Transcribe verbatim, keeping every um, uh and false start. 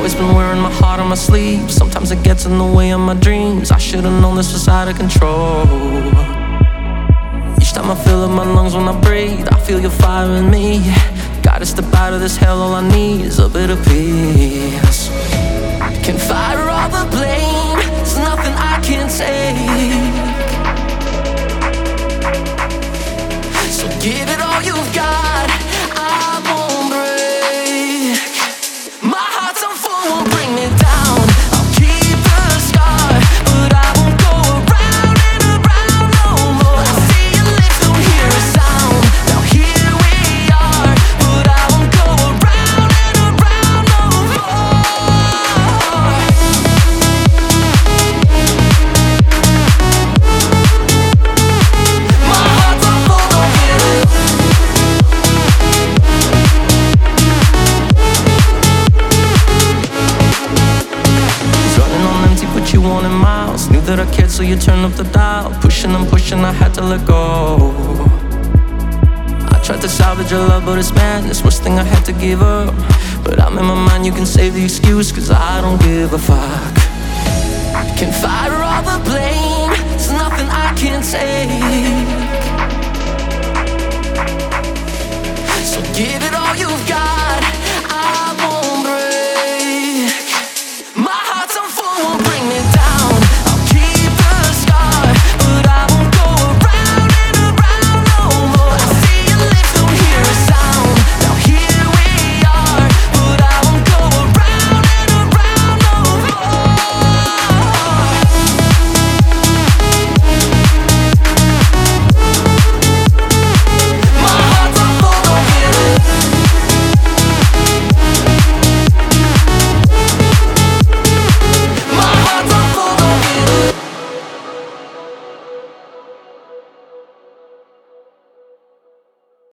always been wearing my heart on my sleeve. Sometimes it gets in the way of my dreams. I should've known this was out of control. Each time I fill up my lungs when I breathe, I feel your fire in me. Gotta step out of this hell, all I need is a bit of peace. Can fire all the blame, there's nothing I can't take. So give it all you've got, I won't break. My heart's on full, won't bring me down. I'll keep the scar, but I won't go around and around no more. I see your lips, don't hear a sound. Now here we are, but I won't go around and around no more. My heart's on full, don't get it. Running on empty, put you on in miles. Knew that I cared, so you turned up the dial. Pushing and pushing, I had to let go. I tried to salvage your love, but it's madness. Worst thing, I had to give up. But I'm in my mind, you can save the excuse, cause I don't give a fuck. Can fire all the blame, there's nothing I can't take.